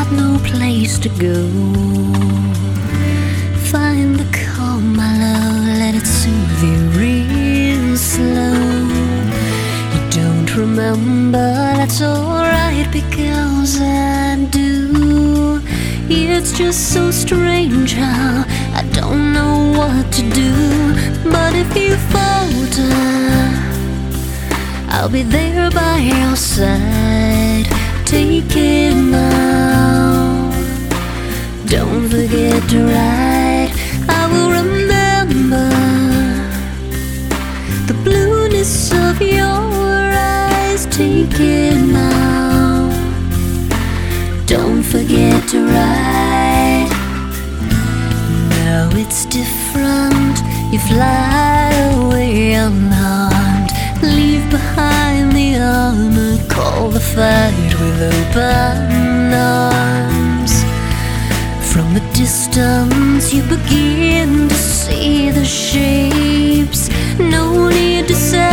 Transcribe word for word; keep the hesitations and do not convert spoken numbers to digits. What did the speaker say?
no place to go. Find the calm, my love, let it soothe you real slow. You don't remember, that's alright, because I do. It's just so strange how I don't know what to do. But if you falter, I'll be there by your side. Take it now, don't forget to write. I will remember the blueness of your eyes. Take it now, don't forget to write. Now it's different, you fly away unharmed. Leave behind the armor, call the fight with open arms. From the distance you begin to see the shapes. No need to say